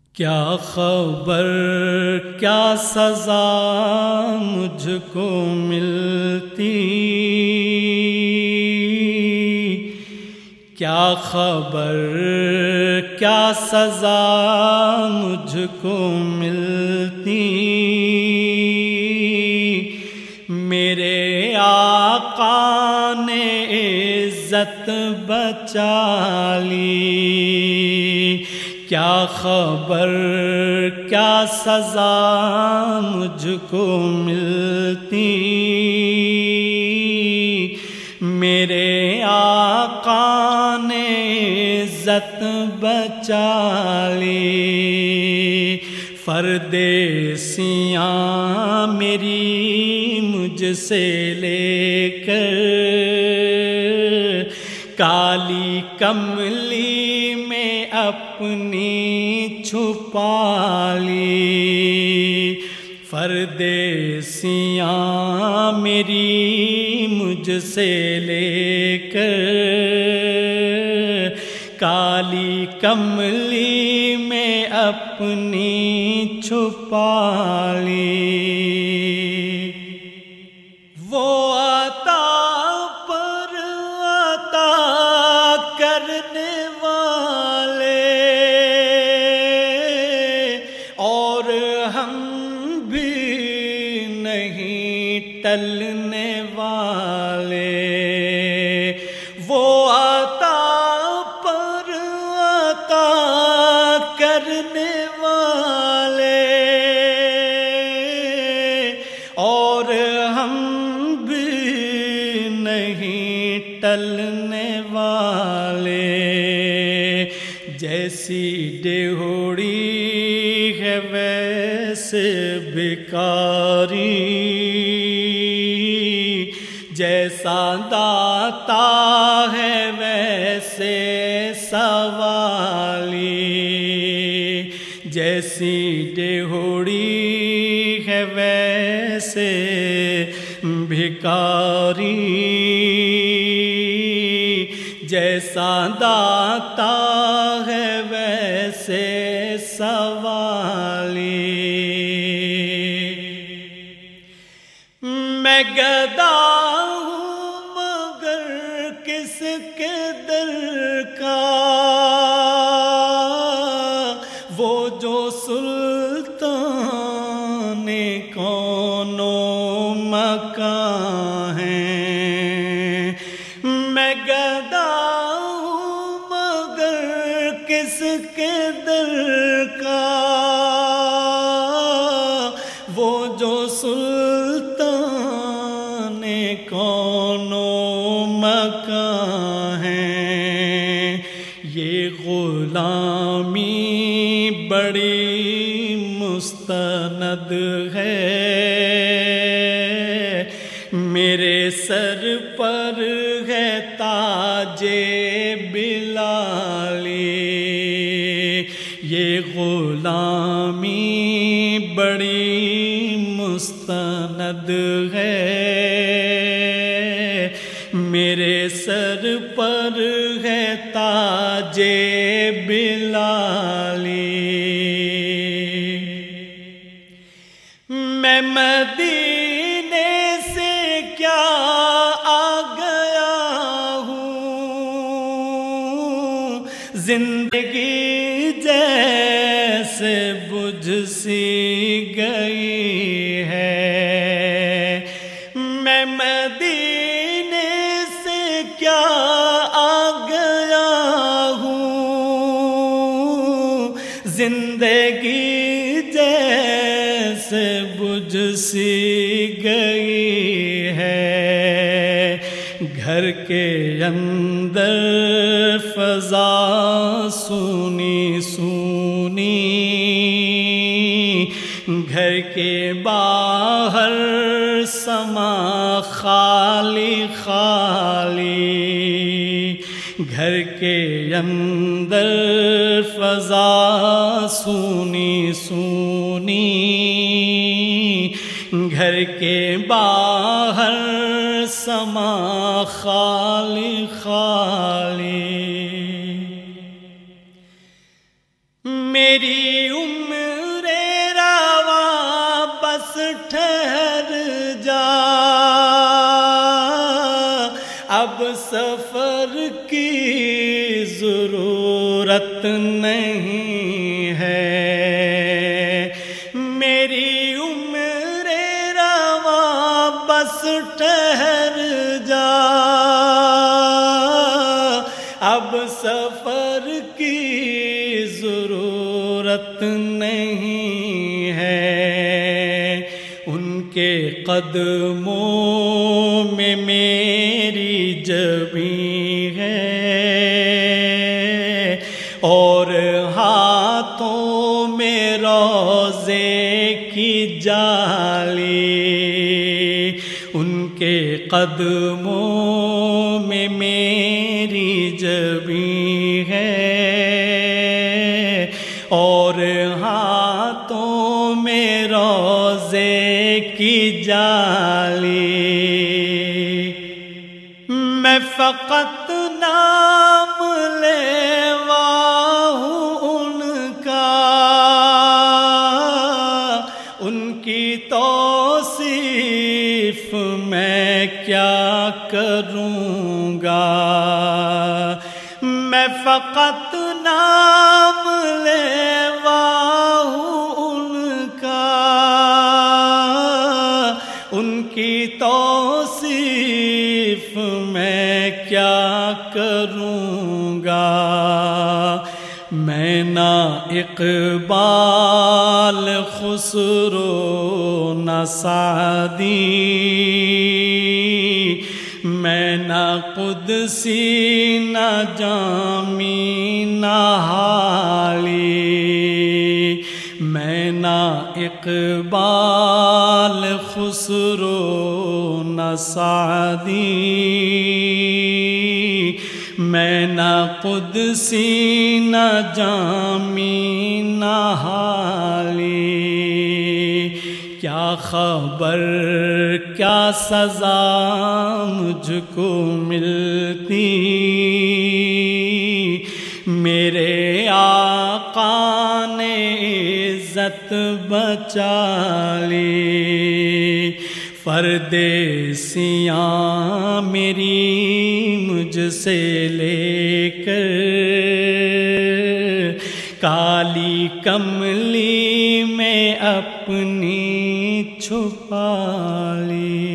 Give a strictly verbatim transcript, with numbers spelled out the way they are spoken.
کیا خبر کیا سزا مجھ کو ملتی، کیا خبر کیا سزا مجھ کو ملتی، میرے آقا نے عزت بچا لی، کیا خبر کیا سزا مجھ کو ملتی، میرے آقا نے عزت بچا لی، پردیسیاں میری مجھ سے لے کر کالی کملی میں اپنی چھپا لی، پردیسیاں میری مجھ سے لے کر کالی کملی میں اپنی چھپا لی، وہ عطا پر عطا کرنے والے اور ہم بھی نہیں ٹلنے والے، وہ عطا پر عطا کرنے والے اور ہم بھی نہیں ٹلنے والے، جیسی ڈیہوڑی ہے ویسے بھکاری، جیسا داتا ہے ویسے سوالی، جیسی ڈیہوڑی ہے ویسے بھکاری، جیسا داتا ہے ویسے سوالی، میں گدا ہوں مگر کس کے در کا، وہ جو سلطان کونوں مکان ہیں، میں گدا ہوں مگر کس کے در کا، وہ جو سلطان کونوں مکان ہیں، یہ غلامی بڑی مستند ہے، میرے سر پر ہے تاج بلالی، یہ غلامی بڑی مستند ہے، میرے سر پر ہے تاج بلالی، میں مدینے سے کیا آ گیا ہوں، زندگی جیسے بجھ سی گئی ہے، میں مدینے سے کیا آ گیا ہوں، زندگی جیسے بجھ سی گئی ہے، گھر کے اندر فضا سونی سونی، گھر کے باہر سما خالی خالی، گھر کے اندر فضا سونی سونی، گھر کے باہر سما خالی خالی، میری ضرورت نہیں ہے، میری عمر رواں بس ٹھہر جا، اب سفر کی ضرورت نہیں ہے، ان کے قدموں میں میری جبیں ہے اور ہاتھوں میں روضے کی جالی، ان کے قدموں میں میری جبیں ہے اور ہاتھوں میں روضے کی جالی، میں فقط نام لیوا ہوں ان کا، ان کی توصیف میں کیا کروں گا، میں فقط نام لیوا ہوں ان کا، ان کی توصیف میں کیا کروں گا، میں نہ اقبال خسرو نہ سعدی، میں نہ قدسی نہ جامی نہ حالی، میں نہ اقبال خسرو نہ سعدی، میں نہ قدسی نہ جامی نہ حالی، کیا خبر کیا سزا مجھ کو ملتی، میرے آقا نے عزت بچا لی، پردیسیاں میری مجھ سے لے کر کالی کملی میں اپنی چھپا لی۔